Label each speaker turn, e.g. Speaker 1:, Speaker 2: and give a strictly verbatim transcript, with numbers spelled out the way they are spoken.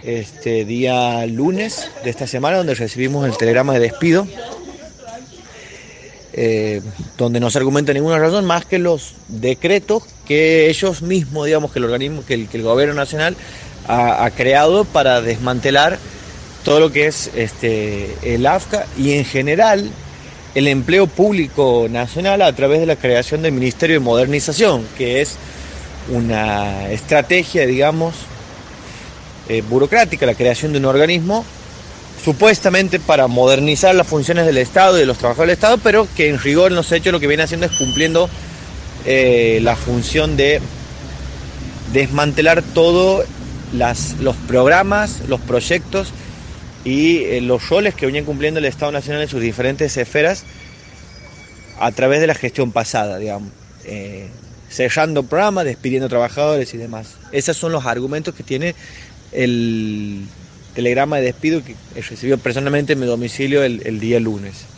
Speaker 1: este día lunes de esta semana, donde recibimos el telegrama de despido, eh, donde no se argumenta ninguna razón más que los decretos que ellos mismos, digamos, que el organismo, que el, que el gobierno nacional ha, ha creado para desmantelar todo lo que es este, el A F C A y en general el empleo público nacional a través de la creación del Ministerio de Modernización, que es una estrategia, digamos, eh, burocrática, la creación de un organismo supuestamente para modernizar las funciones del Estado y de los trabajadores del Estado, pero que en rigor en los hechos lo que viene haciendo es cumpliendo eh, la función de desmantelar todos los programas, los proyectos y eh, los roles que venían cumpliendo el Estado Nacional en sus diferentes esferas a través de la gestión pasada, digamos, eh, cerrando programas, despidiendo trabajadores y demás. Esos son los argumentos que tiene el telegrama de despido que recibió personalmente en mi domicilio el, el día lunes.